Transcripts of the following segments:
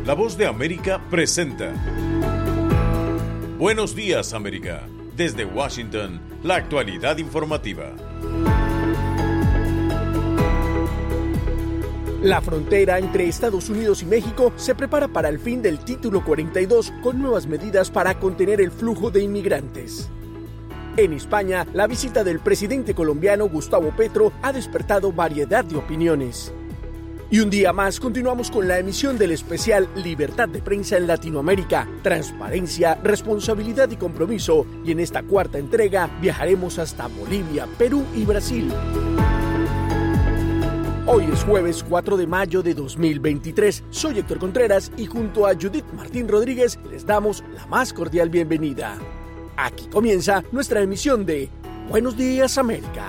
La Voz de América presenta Buenos Días, América. Desde Washington, la actualidad informativa. La frontera entre Estados Unidos y México se prepara para el fin del Título 42 con nuevas medidas para contener el flujo de inmigrantes. En España, la visita del presidente colombiano Gustavo Petro ha despertado variedad de opiniones. Y un día más continuamos con la emisión del especial Libertad de Prensa en Latinoamérica, transparencia, responsabilidad y compromiso. Y en esta cuarta entrega viajaremos hasta Bolivia, Perú y Brasil. Hoy es jueves 4 de mayo de 2023. Soy Héctor Contreras y junto a Judith Martín Rodríguez les damos la más cordial bienvenida. Aquí comienza nuestra emisión de Buenos Días, América.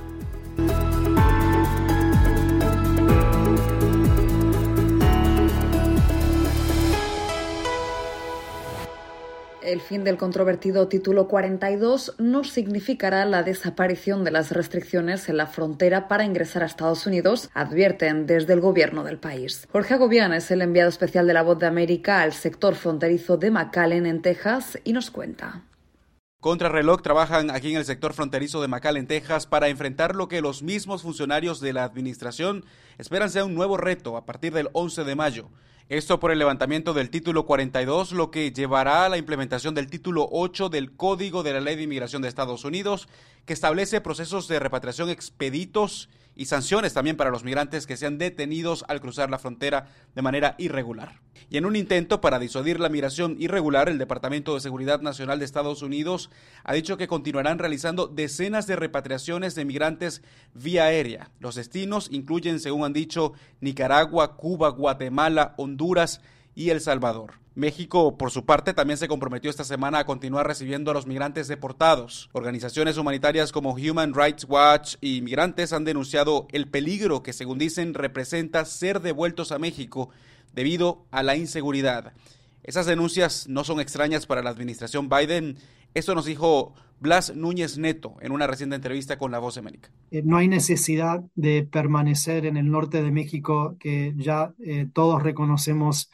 El fin del controvertido Título 42 no significará la desaparición de las restricciones en la frontera para ingresar a Estados Unidos, advierten desde el gobierno del país. Jorge Agobián es el enviado especial de La Voz de América al sector fronterizo de McAllen, en Texas, y nos cuenta. Contrarreloj trabajan aquí en el sector fronterizo de McAllen, Texas, para enfrentar lo que los mismos funcionarios de la administración esperan sea un nuevo reto a partir del 11 de mayo. Esto por el levantamiento del Título 42, lo que llevará a la implementación del Título 8 del Código de la Ley de Inmigración de Estados Unidos, que establece procesos de repatriación expeditos y sanciones también para los migrantes que sean detenidos al cruzar la frontera de manera irregular. Y en un intento para disuadir la migración irregular, el Departamento de Seguridad Nacional de Estados Unidos ha dicho que continuarán realizando decenas de repatriaciones de migrantes vía aérea. Los destinos incluyen, según han dicho, Nicaragua, Cuba, Guatemala, Honduras y El Salvador. México, por su parte, también se comprometió esta semana a continuar recibiendo a los migrantes deportados. Organizaciones humanitarias como Human Rights Watch y migrantes han denunciado el peligro que, según dicen, representa ser devueltos a México debido a la inseguridad. Esas denuncias no son extrañas para la administración Biden. Esto nos dijo Blas Núñez Neto en una reciente entrevista con La Voz de América. No hay necesidad de permanecer en el norte de México, que ya todos reconocemos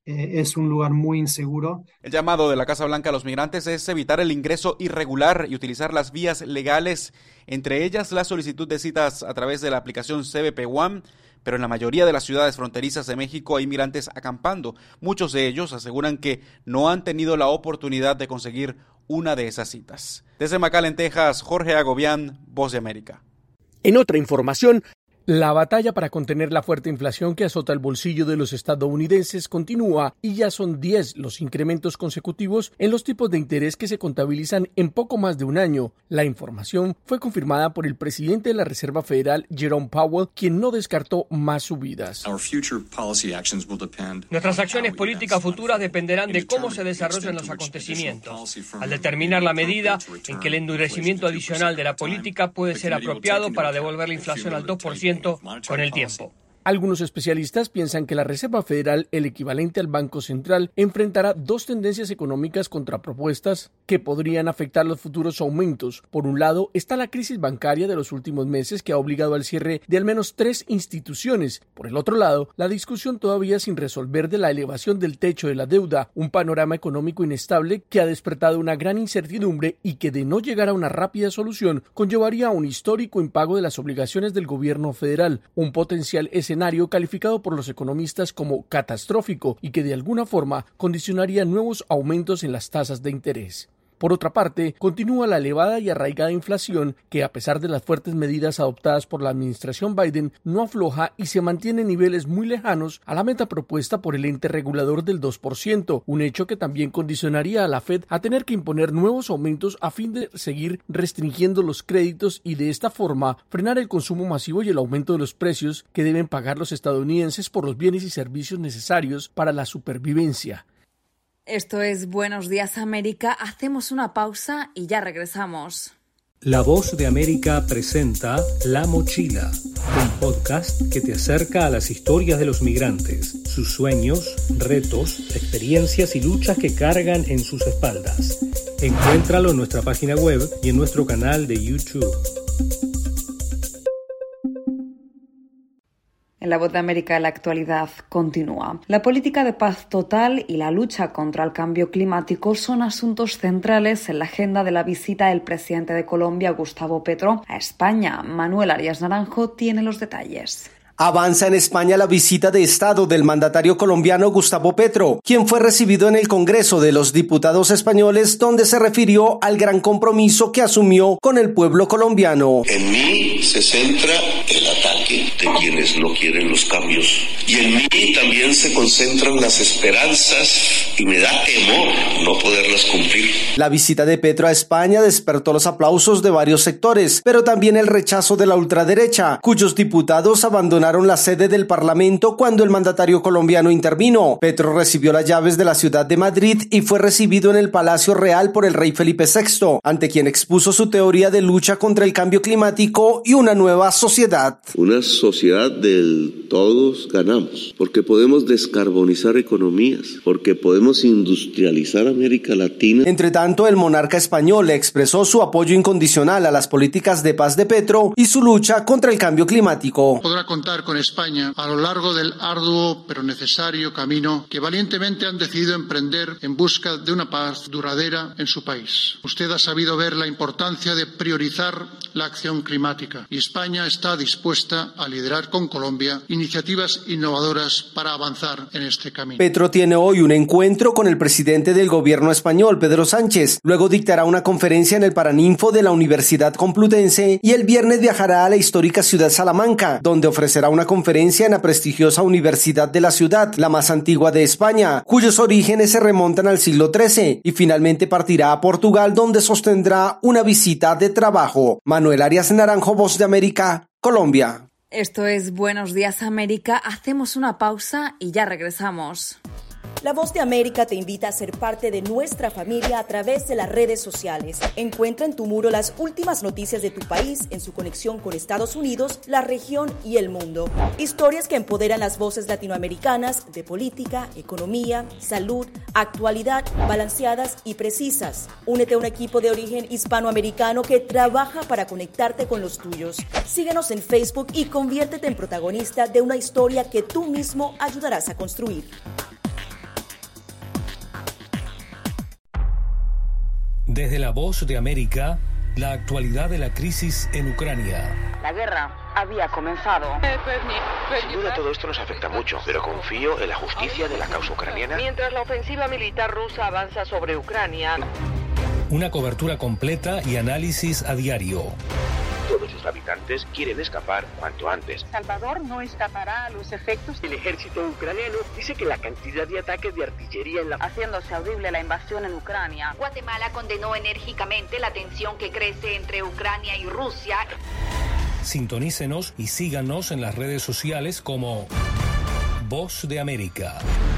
es un lugar muy inseguro. El llamado de la Casa Blanca a los migrantes es evitar el ingreso irregular y utilizar las vías legales, entre ellas la solicitud de citas a través de la aplicación CBP One, pero en la mayoría de las ciudades fronterizas de México hay migrantes acampando. Muchos de ellos aseguran que no han tenido la oportunidad de conseguir una de esas citas. Desde McAllen, Texas, Jorge Agobián, Voz de América. En otra información, la batalla para contener la fuerte inflación que azota el bolsillo de los estadounidenses continúa y ya son 10 los incrementos consecutivos en los tipos de interés que se contabilizan en poco más de un año. La información fue confirmada por el presidente de la Reserva Federal, Jerome Powell, quien no descartó más subidas. Nuestras acciones políticas futuras dependerán de cómo se desarrollen los acontecimientos, al determinar la medida en que el endurecimiento adicional de la política puede ser apropiado para devolver la inflación al 2% con el tiempo. Algunos especialistas piensan que la Reserva Federal, el equivalente al Banco Central, enfrentará dos tendencias económicas contrapropuestas que podrían afectar los futuros aumentos. Por un lado, está la crisis bancaria de los últimos meses que ha obligado al cierre de al menos 3 instituciones. Por el otro lado, la discusión todavía sin resolver de la elevación del techo de la deuda, un panorama económico inestable que ha despertado una gran incertidumbre y que, de no llegar a una rápida solución, conllevaría a un histórico impago de las obligaciones del gobierno federal, un potencial escenario calificado por los economistas como catastrófico y que de alguna forma condicionaría nuevos aumentos en las tasas de interés. Por otra parte, continúa la elevada y arraigada inflación que, a pesar de las fuertes medidas adoptadas por la administración Biden, no afloja y se mantiene en niveles muy lejanos a la meta propuesta por el ente regulador del 2%, un hecho que también condicionaría a la Fed a tener que imponer nuevos aumentos a fin de seguir restringiendo los créditos y de esta forma frenar el consumo masivo y el aumento de los precios que deben pagar los estadounidenses por los bienes y servicios necesarios para la supervivencia. Esto es Buenos Días, América. Hacemos una pausa y ya regresamos. La Voz de América presenta La Mochila, un podcast que te acerca a las historias de los migrantes, sus sueños, retos, experiencias y luchas que cargan en sus espaldas. Encuéntralo en nuestra página web y en nuestro canal de YouTube. En La Voz de América, la actualidad continúa. La política de paz total y la lucha contra el cambio climático son asuntos centrales en la agenda de la visita del presidente de Colombia, Gustavo Petro, a España. Manuel Arias Naranjo tiene los detalles. Avanza en España la visita de Estado del mandatario colombiano Gustavo Petro, quien fue recibido en el Congreso de los Diputados españoles, donde se refirió al gran compromiso que asumió con el pueblo colombiano. En mí se centra el ataque de quienes no quieren los cambios. Y en mí también se concentran las esperanzas y me da temor no poderlas cumplir. La visita de Petro a España despertó los aplausos de varios sectores, pero también el rechazo de la ultraderecha, cuyos diputados abandonaron la sede del Parlamento cuando el mandatario colombiano intervino. Petro recibió las llaves de la ciudad de Madrid y fue recibido en el Palacio Real por el rey Felipe VI, ante quien expuso su teoría de lucha contra el cambio climático y una nueva sociedad. Una sociedad del todos ganamos, porque podemos descarbonizar economías, porque podemos industrializar América Latina. Entre tanto, el monarca español expresó su apoyo incondicional a las políticas de paz de Petro y su lucha contra el cambio climático. Podrá contar con España a lo largo del arduo pero necesario camino que valientemente han decidido emprender en busca de una paz duradera en su país. Usted ha sabido ver la importancia de priorizar la acción climática y España está dispuesta a liderar con Colombia iniciativas innovadoras para avanzar en este camino. Petro tiene hoy un encuentro con el presidente del gobierno español, Pedro Sánchez. Luego dictará una conferencia en el Paraninfo de la Universidad Complutense y el viernes viajará a la histórica ciudad Salamanca, donde ofrecerá una conferencia en la prestigiosa Universidad de la ciudad, la más antigua de España, cuyos orígenes se remontan al siglo XIII, y finalmente partirá a Portugal, donde sostendrá una visita de trabajo. Manuel Arias Naranjo, Voz de América, Colombia. Esto es Buenos Días América. Hacemos una pausa y ya regresamos. La Voz de América te invita a ser parte de nuestra familia a través de las redes sociales. Encuentra en tu muro las últimas noticias de tu país en su conexión con Estados Unidos, la región y el mundo. Historias que empoderan las voces latinoamericanas de política, economía, salud, actualidad, balanceadas y precisas. Únete a un equipo de origen hispanoamericano que trabaja para conectarte con los tuyos. Síguenos en Facebook y conviértete en protagonista de una historia que tú mismo ayudarás a construir. Desde La Voz de América, la actualidad de la crisis en Ucrania. La guerra había comenzado. Sin duda todo esto nos afecta mucho, pero confío en la justicia de la causa ucraniana. Mientras la ofensiva militar rusa avanza sobre Ucrania. Una cobertura completa y análisis a diario. Todos sus habitantes quieren escapar cuanto antes. Salvador no escapará a los efectos. El ejército ucraniano dice que la cantidad de ataques de artillería en la... haciéndose audible la invasión en Ucrania. Guatemala condenó enérgicamente la tensión que crece entre Ucrania y Rusia. Sintonícenos y síganos en las redes sociales como Voz de América.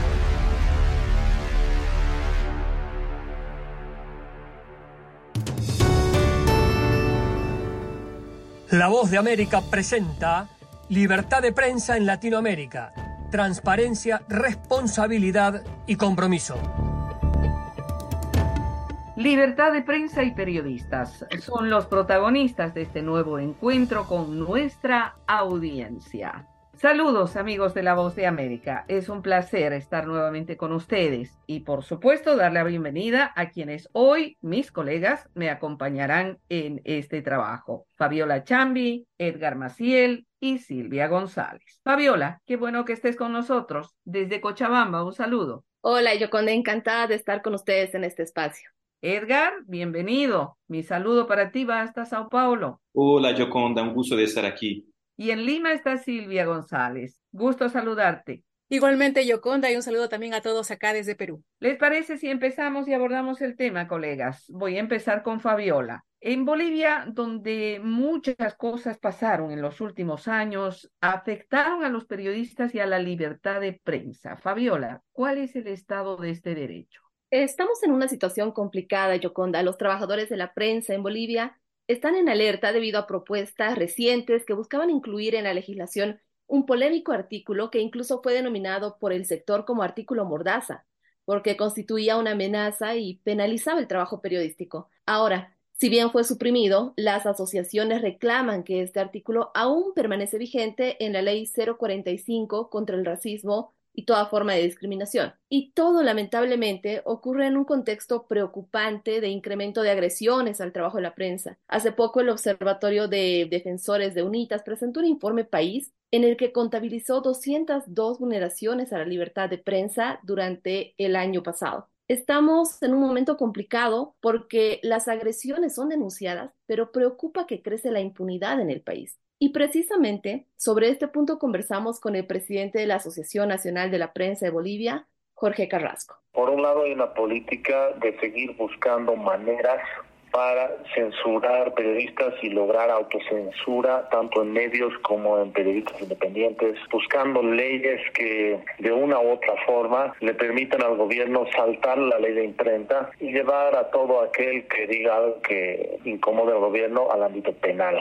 La Voz de América presenta Libertad de Prensa en Latinoamérica. Transparencia, responsabilidad y compromiso. Libertad de prensa y periodistas son los protagonistas de este nuevo encuentro con nuestra audiencia. Saludos amigos de La Voz de América, es un placer estar nuevamente con ustedes y por supuesto darle la bienvenida a quienes hoy, mis colegas, me acompañarán en este trabajo. Fabiola Chambi, Edgar Maciel y Silvia González. Fabiola, qué bueno que estés con nosotros. Desde Cochabamba, un saludo. Hola, Yoconda, encantada de estar con ustedes en este espacio. Edgar, bienvenido. Mi saludo para ti va hasta Sao Paulo. Hola, Yoconda, un gusto de estar aquí. Y en Lima está Silvia González. Gusto saludarte. Igualmente, Yoconda, y un saludo también a todos acá desde Perú. ¿Les parece si empezamos y abordamos el tema, colegas? Voy a empezar con Fabiola. En Bolivia, donde muchas cosas pasaron en los últimos años, afectaron a los periodistas y a la libertad de prensa. Fabiola, ¿cuál es el estado de este derecho? Estamos en una situación complicada, Yoconda. Los trabajadores de la prensa en Bolivia están en alerta debido a propuestas recientes que buscaban incluir en la legislación un polémico artículo que incluso fue denominado por el sector como artículo mordaza, porque constituía una amenaza y penalizaba el trabajo periodístico. Ahora, Si bien fue suprimido, las asociaciones reclaman que este artículo aún permanece vigente en la Ley 045 contra el racismo y toda forma de discriminación. Y todo, lamentablemente, ocurre en un contexto preocupante de incremento de agresiones al trabajo de la prensa. Hace poco el Observatorio de Defensores de UNITAS presentó un informe país en el que contabilizó 202 vulneraciones a la libertad de prensa durante el año pasado. Estamos en un momento complicado porque las agresiones son denunciadas, pero preocupa que crece la impunidad en el país. Y precisamente sobre este punto conversamos con el presidente de la Asociación Nacional de la Prensa de Bolivia, Jorge Carrasco. Por un lado hay una política de seguir buscando maneras para censurar periodistas y lograr autocensura tanto en medios como en periodistas independientes, buscando leyes que de una u otra forma le permitan al gobierno saltar la ley de imprenta y llevar a todo aquel que diga algo que incomode al gobierno al ámbito penal.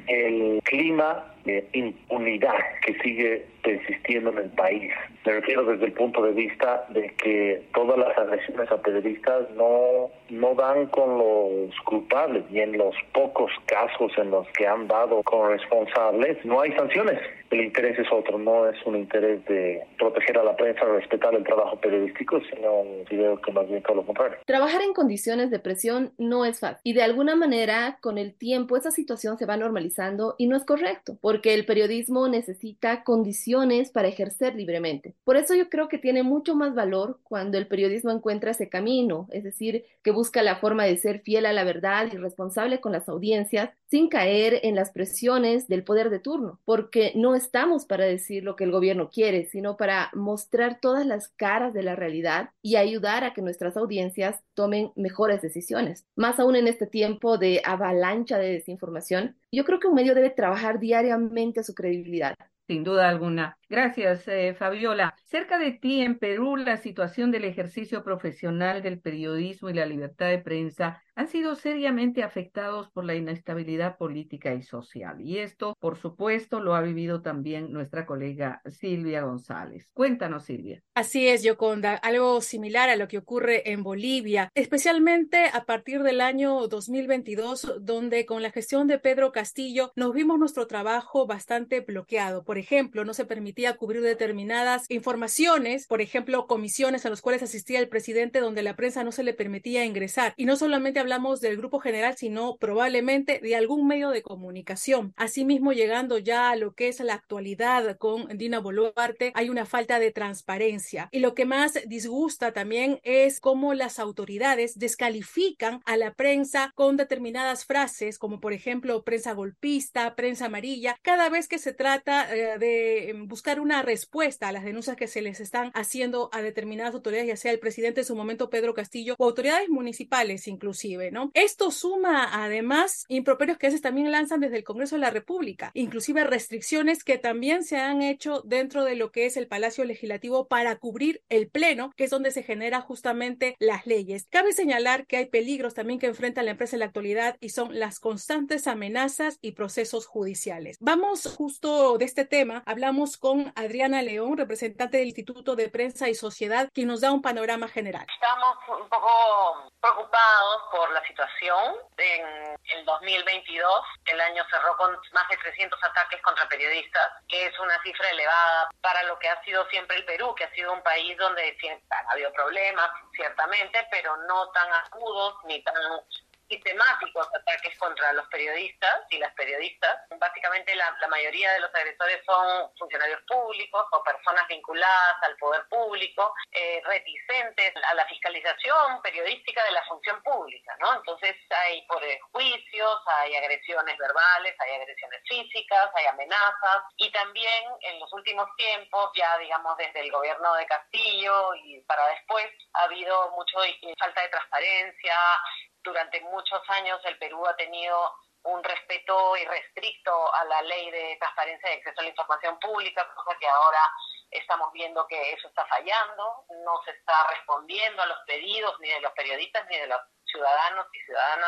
El clima de impunidad que sigue persistiendo en el país. Me refiero desde el punto de vista de que todas las agresiones a periodistas no dan con los culpables, y en los pocos casos en los que han dado con responsables no hay sanciones. El interés es otro, no es un interés de proteger a la prensa, respetar el trabajo periodístico, sino creo que más bien todo lo contrario. Trabajar en condiciones de presión no es fácil y de alguna manera con el tiempo esa situación se va normalizando y no es correcto, porque el periodismo necesita condiciones para ejercer libremente. Por eso yo creo que tiene mucho más valor cuando el periodismo encuentra ese camino, es decir, que busca la forma de ser fiel a la verdad y responsable con las audiencias sin caer en las presiones del poder de turno, porque no estamos para decir lo que el gobierno quiere, sino para mostrar todas las caras de la realidad y ayudar a que nuestras audiencias tomen mejores decisiones. Más aún en este tiempo de avalancha de desinformación, yo creo que un medio debe trabajar diariamente su credibilidad. Sin duda alguna. Gracias, Fabiola. Cerca de ti, en Perú, la situación del ejercicio profesional del periodismo y la libertad de prensa han sido seriamente afectados por la inestabilidad política y social. Y esto, por supuesto, lo ha vivido también nuestra colega Silvia González. Cuéntanos, Silvia. Así es, Yoconda, algo similar a lo que ocurre en Bolivia, especialmente a partir del año 2022, donde con la gestión de Pedro Castillo nos vimos nuestro trabajo bastante bloqueado. Por ejemplo, no se permitía cubrir determinadas informaciones, por ejemplo, comisiones a las cuales asistía el presidente donde la prensa no se le permitía ingresar. Y no solamente hablamos del Grupo General, sino probablemente de algún medio de comunicación. Asimismo, llegando ya a lo que es la actualidad con Dina Boluarte, hay una falta de transparencia. Y lo que más disgusta también es cómo las autoridades descalifican a la prensa con determinadas frases, como por ejemplo prensa golpista, prensa amarilla, cada vez que se trata de buscar una respuesta a las denuncias que se les están haciendo a determinadas autoridades, ya sea el presidente en su momento Pedro Castillo o autoridades municipales inclusive, ¿no? Esto suma además improperios que a veces también lanzan desde el Congreso de la República, inclusive restricciones que también se han hecho dentro de lo que es el Palacio Legislativo para cubrir el Pleno, que es donde se generan justamente las leyes. Cabe señalar que hay peligros también que enfrenta la empresa en la actualidad y son las constantes amenazas y procesos judiciales. Vamos justo de este tema, hablamos con Adriana León, representante del Instituto de Prensa y Sociedad, quien nos da un panorama general. Estamos un poco preocupados por la situación. En el 2022, el año cerró con más de 300 ataques contra periodistas, que es una cifra elevada para lo que ha sido siempre el Perú, que ha sido un país donde han habido problemas, ciertamente, pero no tan agudos ni tan sistemáticos ataques contra los periodistas y las periodistas. Básicamente la mayoría de los agresores son funcionarios públicos o personas vinculadas al poder público, reticentes a la fiscalización periodística de la función pública, ¿no? Entonces hay juicios, hay agresiones verbales, hay agresiones físicas, hay amenazas, y también en los últimos tiempos, ya digamos desde el gobierno de Castillo y para después, ha habido mucha falta de transparencia. Durante muchos años el Perú ha tenido un respeto irrestricto a la ley de transparencia y acceso a la información pública, cosa que ahora estamos viendo que eso está fallando, no se está respondiendo a los pedidos ni de los periodistas ni de los ciudadanos y ciudadanas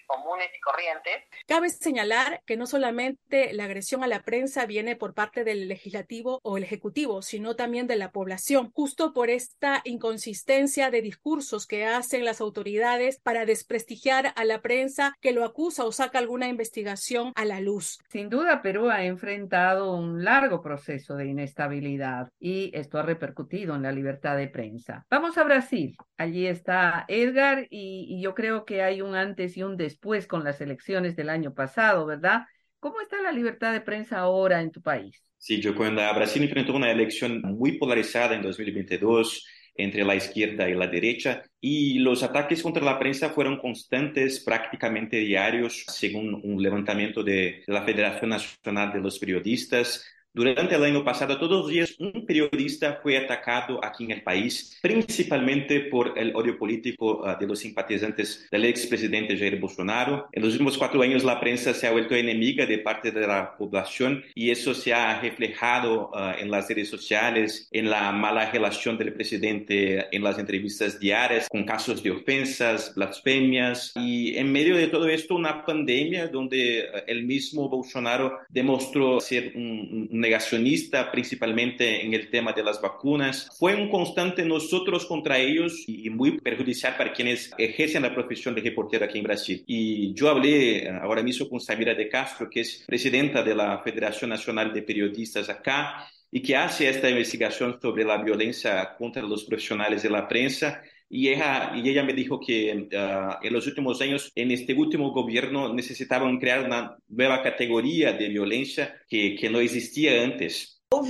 comunes y corrientes. Cabe señalar que no solamente la agresión a la prensa viene por parte del legislativo o el ejecutivo, sino también de la población, justo por esta inconsistencia de discursos que hacen las autoridades para desprestigiar a la prensa que lo acusa o saca alguna investigación a la luz. Sin duda, Perú ha enfrentado un largo proceso de inestabilidad y esto ha repercutido en la libertad de prensa. Vamos a Brasil. Allí está Edgar y yo creo que hay un antes y un después con las elecciones del año pasado, ¿verdad? ¿Cómo está la libertad de prensa ahora en tu país? Sí, Gioconda, Brasil enfrentó una elección muy polarizada en 2022 entre la izquierda y la derecha, y los ataques contra la prensa fueron constantes, prácticamente diarios, según un levantamiento de la Federación Nacional de los Periodistas. Durante el año pasado, todos los días, un periodista fue atacado aquí en el país, principalmente por el odio político de los simpatizantes del expresidente Jair Bolsonaro. En los últimos 4 años, la prensa se ha vuelto enemiga de parte de la población y eso se ha reflejado en las redes sociales, en la mala relación del presidente en las entrevistas diarias, con casos de ofensas, blasfemias, y en medio de todo esto, una pandemia donde el mismo Bolsonaro demostró ser un negacionista, principalmente en el tema de las vacunas. Fue un constante nosotros contra ellos y muy perjudicial para quienes ejercen la profesión de reportero aquí en Brasil. Y yo hablé ahora mismo con Samira de Castro, que es presidenta de la Federación Nacional de Periodistas acá y que hace esta investigación sobre la violencia contra los profesionales de la prensa. Y ella me dijo que en los últimos años, en este último gobierno, necesitaban crear una nueva categoría de violencia que no existía antes.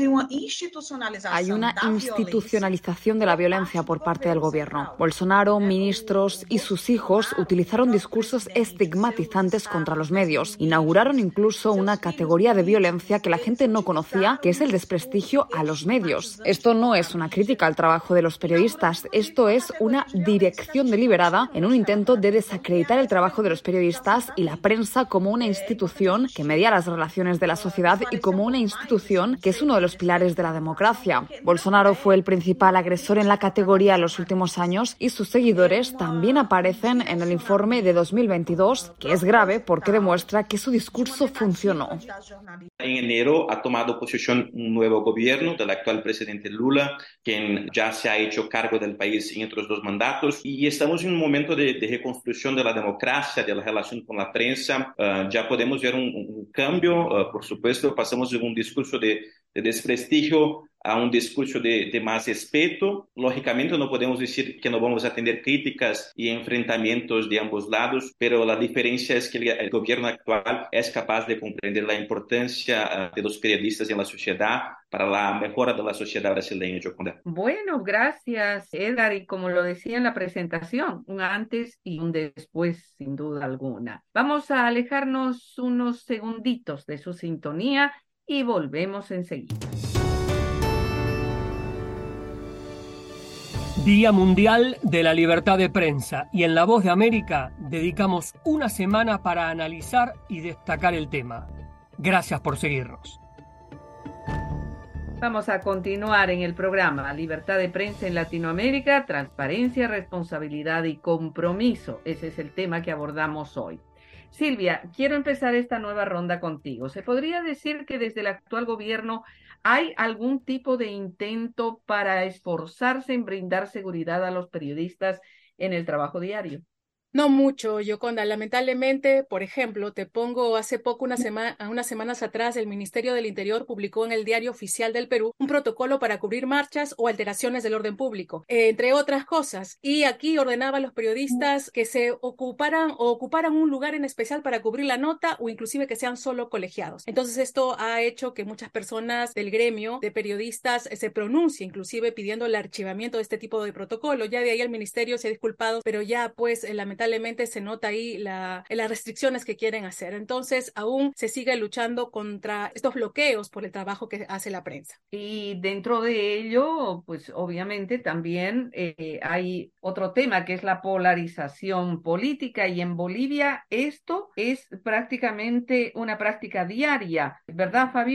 Hay una institucionalización de la violencia por parte del gobierno. Bolsonaro, ministros y sus hijos utilizaron discursos estigmatizantes contra los medios. Inauguraron incluso una categoría de violencia que la gente no conocía, que es el desprestigio a los medios. Esto no es una crítica al trabajo de los periodistas, esto es una dirección deliberada en un intento de desacreditar el trabajo de los periodistas y la prensa como una institución que media las relaciones de la sociedad y como una institución que es uno de los pilares de la democracia. Bolsonaro fue el principal agresor en la categoría en los últimos años y sus seguidores también aparecen en el informe de 2022, que es grave porque demuestra que su discurso funcionó. En enero ha tomado posesión un nuevo gobierno del actual presidente Lula, quien ya se ha hecho cargo del país en otros 2 mandatos, y estamos en un momento de reconstrucción de la democracia, de la relación con la prensa. Ya podemos ver un cambio, por supuesto, pasamos de un discurso de desprestigio a un discurso de más respeto. Lógicamente no podemos decir que no vamos a tener críticas y enfrentamientos de ambos lados, pero la diferencia es que el gobierno actual es capaz de comprender la importancia de los periodistas en la sociedad para la mejora de la sociedad brasileña, Gioconda. Bueno, gracias, Edgar, y como lo decía en la presentación, un antes y un después, sin duda alguna. Vamos a alejarnos unos segunditos de su sintonía y volvemos enseguida. Día Mundial de la Libertad de Prensa, y en La Voz de América dedicamos una semana para analizar y destacar el tema. Gracias por seguirnos. Vamos a continuar en el programa Libertad de Prensa en Latinoamérica, transparencia, responsabilidad y compromiso. Ese es el tema que abordamos hoy. Silvia, quiero empezar esta nueva ronda contigo. ¿Se podría decir que desde el actual gobierno hay algún tipo de intento para esforzarse en brindar seguridad a los periodistas en el trabajo diario? No mucho, Gioconda. Lamentablemente, por ejemplo, te pongo hace poco, unas semanas atrás, el Ministerio del Interior publicó en el Diario Oficial del Perú un protocolo para cubrir marchas o alteraciones del orden público, entre otras cosas. Y aquí ordenaba a los periodistas que se ocuparan un lugar en especial para cubrir la nota o inclusive que sean solo colegiados. Entonces esto ha hecho que muchas personas del gremio de periodistas se pronuncien, inclusive pidiendo el archivamiento de este tipo de protocolo. Ya de ahí el ministerio se ha disculpado, pero ya pues lamentablemente se nota ahí las restricciones que quieren hacer. Entonces, aún se sigue luchando contra estos bloqueos por el trabajo que hace la prensa. Y dentro de ello, pues obviamente también hay otro tema que es la polarización política, y en Bolivia esto es prácticamente una práctica diaria, ¿verdad, Fabiola?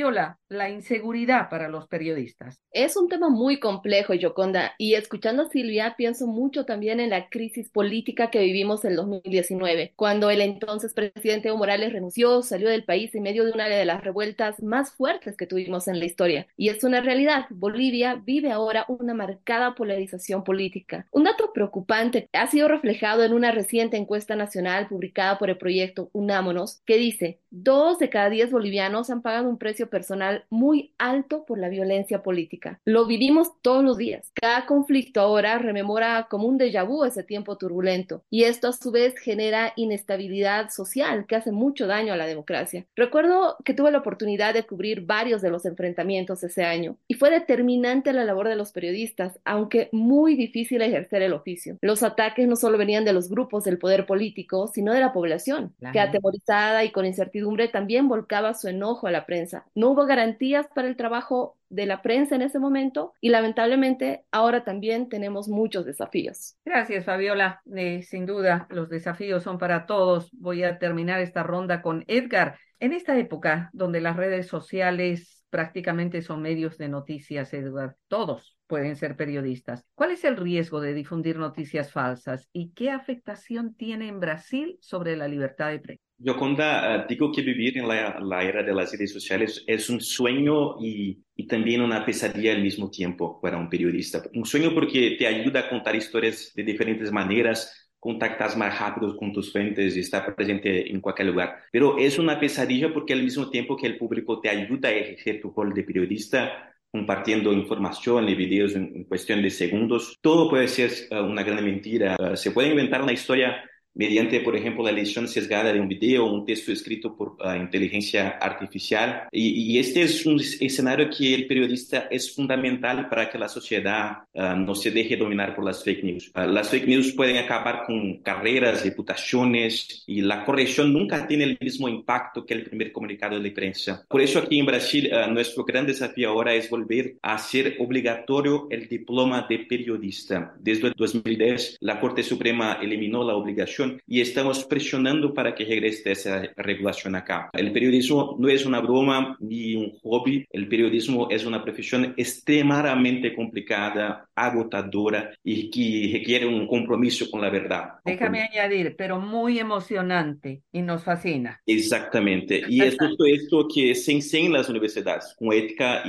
la inseguridad para los periodistas? Es un tema muy complejo, Yoconda, y escuchando a Silvia pienso mucho también en la crisis política que vivimos en 2019, cuando el entonces presidente Evo Morales renunció, salió del país en medio de una de las revueltas más fuertes que tuvimos en la historia. Y es una realidad, Bolivia vive ahora una marcada polarización política. Un dato preocupante ha sido reflejado en una reciente encuesta nacional publicada por el proyecto Unámonos, que dice: 2 de cada 10 bolivianos han pagado un precio personal muy alto por la violencia política. Lo vivimos todos los días. Cada conflicto ahora rememora como un déjà vu ese tiempo turbulento, y esto a su vez genera inestabilidad social que hace mucho daño a la democracia. Recuerdo que tuve la oportunidad de cubrir varios de los enfrentamientos ese año, y fue determinante la labor de los periodistas, aunque muy difícil ejercer el oficio. Los ataques no solo venían de los grupos del poder político, sino de la población, que atemorizada y con incertidumbre también volcaba su enojo a la prensa. No hubo garantías para el trabajo de la prensa en ese momento y lamentablemente ahora también tenemos muchos desafíos. Gracias, Fabiola. Sin duda, los desafíos son para todos. Voy a terminar esta ronda con Edgar. En esta época donde las redes sociales prácticamente son medios de noticias, Edgar, todos pueden ser periodistas. ¿Cuál es el riesgo de difundir noticias falsas y qué afectación tiene en Brasil sobre la libertad de prensa? Yoconda, digo que vivir en la era de las redes sociales es un sueño y también una pesadilla al mismo tiempo para un periodista. Un sueño porque te ayuda a contar historias de diferentes maneras, contactas más rápido con tus fuentes y estar presente en cualquier lugar. Pero es una pesadilla porque al mismo tiempo que el público te ayuda a ejercer tu rol de periodista, compartiendo información y videos en cuestión de segundos, todo puede ser una gran mentira. Se puede inventar una historia mediante, por ejemplo, la edición sesgada de un video o un texto escrito por inteligencia artificial. Y este es un escenario que el periodista es fundamental para que la sociedad no se deje dominar por las fake news. Las fake news pueden acabar con carreras, reputaciones, y la corrección nunca tiene el mismo impacto que el primer comunicado de prensa. Por eso aquí en Brasil nuestro gran desafío ahora es volver a hacer obligatorio el diploma de periodista. Desde el 2010 la Corte Suprema eliminó la obligación y estamos presionando para que regrese esa regulación acá. El periodismo no es una broma ni un hobby. El periodismo es una profesión extremadamente complicada, agotadora y que requiere un compromiso con la verdad. Déjame añadir, pero muy emocionante y nos fascina. Exactamente. Y es justo esto que se enseña en las universidades, con ética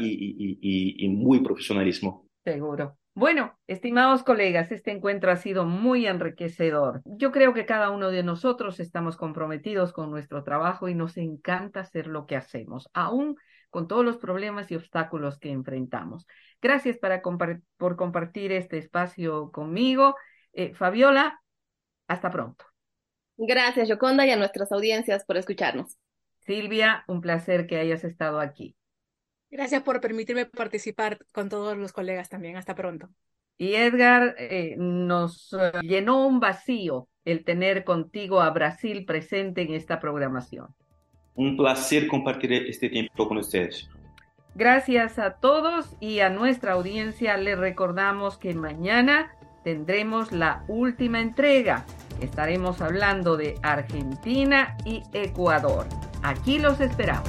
y muy profesionalismo. Seguro. Bueno, estimados colegas, este encuentro ha sido muy enriquecedor. Yo creo que cada uno de nosotros estamos comprometidos con nuestro trabajo y nos encanta hacer lo que hacemos, aún con todos los problemas y obstáculos que enfrentamos. Gracias por compartir este espacio conmigo. Fabiola, hasta pronto. Gracias, Yoconda, y a nuestras audiencias por escucharnos. Silvia, un placer que hayas estado aquí. Gracias por permitirme participar con todos los colegas también. Hasta pronto. Y Edgar, nos llenó un vacío el tener contigo a Brasil presente en esta programación. Un placer compartir este tiempo con ustedes. Gracias a todos y a nuestra audiencia. Les recordamos que mañana tendremos la última entrega. Estaremos hablando de Argentina y Ecuador. Aquí los esperamos.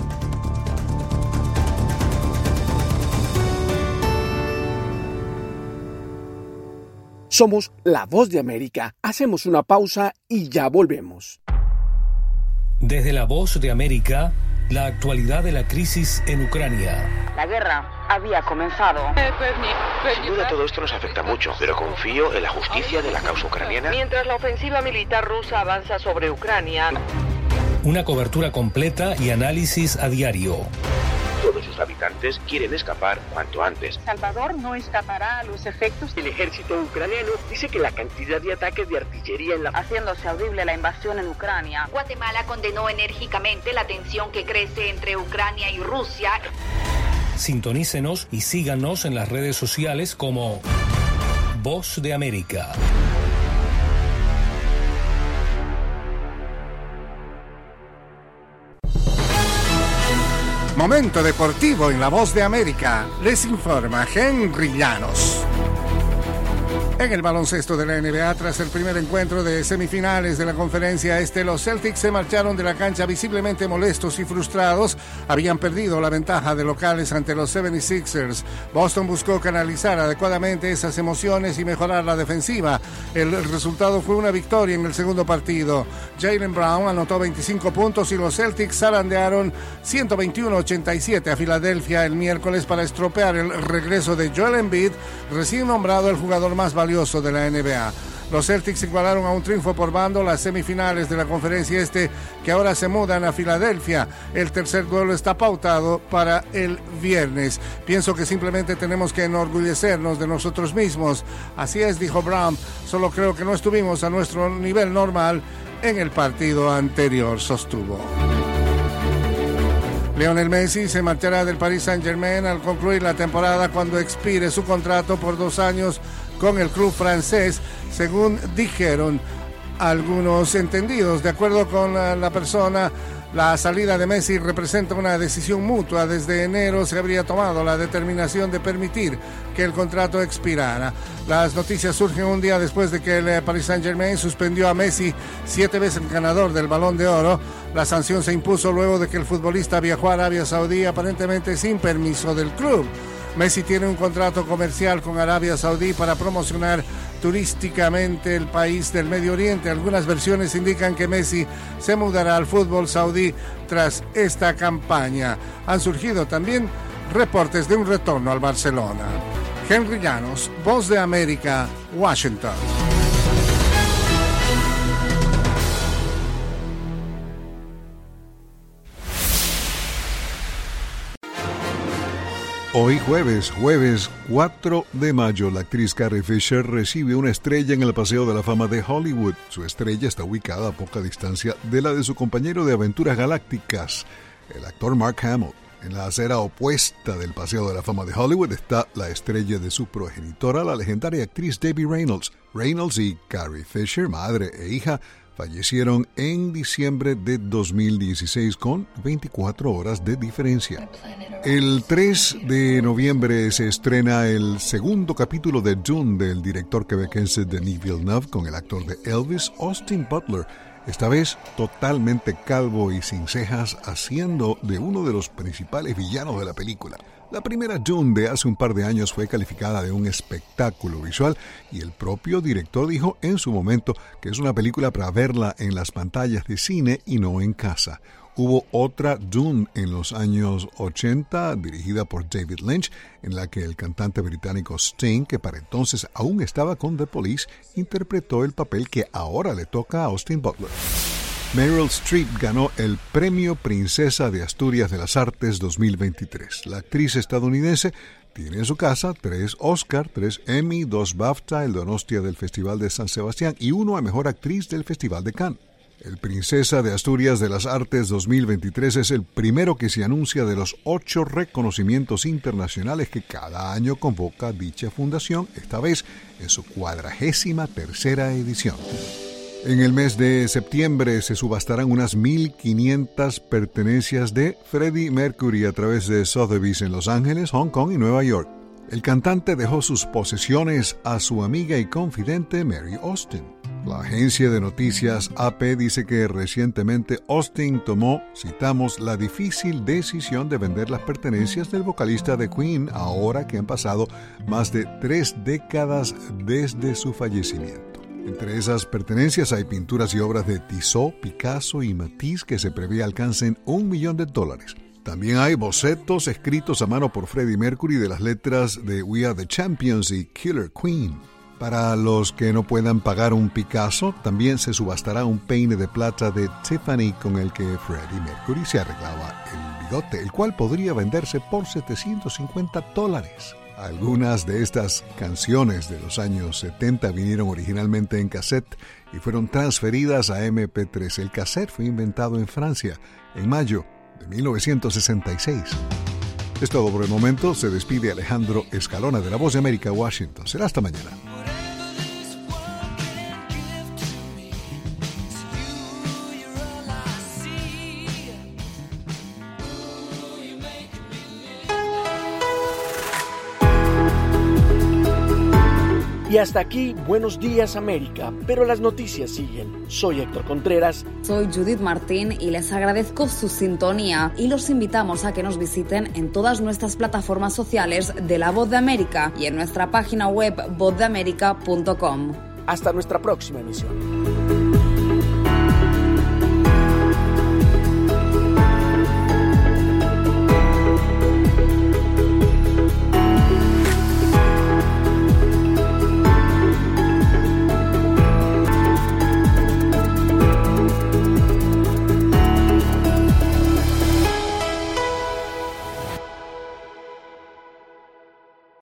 Somos La Voz de América. Hacemos una pausa y ya volvemos. Desde La Voz de América, la actualidad de la crisis en Ucrania. La guerra había comenzado. Sin duda todo esto nos afecta mucho, pero confío en la justicia de la causa ucraniana. Mientras la ofensiva militar rusa avanza sobre Ucrania. Una cobertura completa y análisis a diario. Todos sus habitantes quieren escapar cuanto antes. Salvador no escapará a los efectos. El ejército ucraniano dice que la cantidad de ataques de artillería en la... haciéndose audible la invasión en Ucrania. Guatemala condenó enérgicamente la tensión que crece entre Ucrania y Rusia. Sintonícenos y síganos en las redes sociales como Voz de América. Momento deportivo en La Voz de América. Les informa Henry Llanos. En el baloncesto de la NBA, tras el primer encuentro de semifinales de la conferencia este, los Celtics se marcharon de la cancha visiblemente molestos y frustrados. Habían perdido la ventaja de locales ante los 76ers. Boston buscó canalizar adecuadamente esas emociones y mejorar la defensiva. El resultado fue una victoria en el segundo partido. Jaylen Brown anotó 25 puntos y los Celtics zarandearon 121-87 a Filadelfia el miércoles para estropear el regreso de Joel Embiid, recién nombrado el jugador más valioso de la NBA. Los Celtics igualaron a un triunfo por bando las semifinales de la conferencia este, que ahora se mudan a Filadelfia. El tercer duelo está pautado para el viernes. Pienso que simplemente tenemos que enorgullecernos de nosotros mismos. Así es, dijo Brown. Solo creo que no estuvimos a nuestro nivel normal en el partido anterior, sostuvo. Lionel Messi se marchará del Paris Saint-Germain al concluir la temporada cuando expire su contrato por 2 años con el club francés, según dijeron algunos entendidos. De acuerdo con la persona, la salida de Messi representa una decisión mutua. Desde enero se habría tomado la determinación de permitir que el contrato expirara. Las noticias surgen un día después de que el Paris Saint-Germain suspendió a Messi, 7 veces ganador del Balón de Oro. La sanción se impuso luego de que el futbolista viajó a Arabia Saudí aparentemente sin permiso del club. Messi tiene un contrato comercial con Arabia Saudí para promocionar turísticamente el país del Medio Oriente. Algunas versiones indican que Messi se mudará al fútbol saudí tras esta campaña. Han surgido también reportes de un retorno al Barcelona. Henry Llanos, Voz de América, Washington. Hoy jueves 4 de mayo, la actriz Carrie Fisher recibe una estrella en el Paseo de la Fama de Hollywood. Su estrella está ubicada a poca distancia de la de su compañero de aventuras galácticas, el actor Mark Hamill. En la acera opuesta del Paseo de la Fama de Hollywood está la estrella de su progenitora, la legendaria actriz Debbie Reynolds. Reynolds y Carrie Fisher, madre e hija, fallecieron en diciembre de 2016 con 24 horas de diferencia. El 3 de noviembre se estrena el segundo capítulo de Dune del director quebequense Denis Villeneuve con el actor de Elvis, Austin Butler, esta vez totalmente calvo y sin cejas, haciendo de uno de los principales villanos de la película. La primera Dune de hace un par de años fue calificada de un espectáculo visual y el propio director dijo en su momento que es una película para verla en las pantallas de cine y no en casa. Hubo otra Dune en los años 80, dirigida por David Lynch, en la que el cantante británico Sting, que para entonces aún estaba con The Police, interpretó el papel que ahora le toca a Austin Butler. Meryl Streep ganó el Premio Princesa de Asturias de las Artes 2023. La actriz estadounidense tiene en su casa 3 Oscar, 3 Emmy, 2 BAFTA, el Donostia del Festival de San Sebastián y 1 a Mejor Actriz del Festival de Cannes. El Princesa de Asturias de las Artes 2023 es el primero que se anuncia de los 8 reconocimientos internacionales que cada año convoca dicha fundación, esta vez en su 43ª edición. En el mes de septiembre se subastarán unas 1.500 pertenencias de Freddie Mercury a través de Sotheby's en Los Ángeles, Hong Kong y Nueva York. El cantante dejó sus posesiones a su amiga y confidente Mary Austin. La agencia de noticias AP dice que recientemente Austin tomó, citamos, la difícil decisión de vender las pertenencias del vocalista de Queen ahora que han pasado más de 3 décadas desde su fallecimiento. Entre esas pertenencias hay pinturas y obras de Tissot, Picasso y Matisse que se prevé alcancen $1 millón. También hay bocetos escritos a mano por Freddie Mercury de las letras de We Are the Champions y Killer Queen. Para los que no puedan pagar un Picasso, también se subastará un peine de plata de Tiffany con el que Freddie Mercury se arreglaba el bigote, el cual podría venderse por $750. Algunas de estas canciones de los años 70 vinieron originalmente en cassette y fueron transferidas a MP3. El cassette fue inventado en Francia en mayo de 1966. Es todo por el momento. Se despide Alejandro Escalona de La Voz de América, Washington. Será hasta mañana. Y hasta aquí, Buenos Días América, pero las noticias siguen. Soy Héctor Contreras. Soy Judith Martín y les agradezco su sintonía y los invitamos a que nos visiten en todas nuestras plataformas sociales de La Voz de América y en nuestra página web vozdeamerica.com. Hasta nuestra próxima emisión.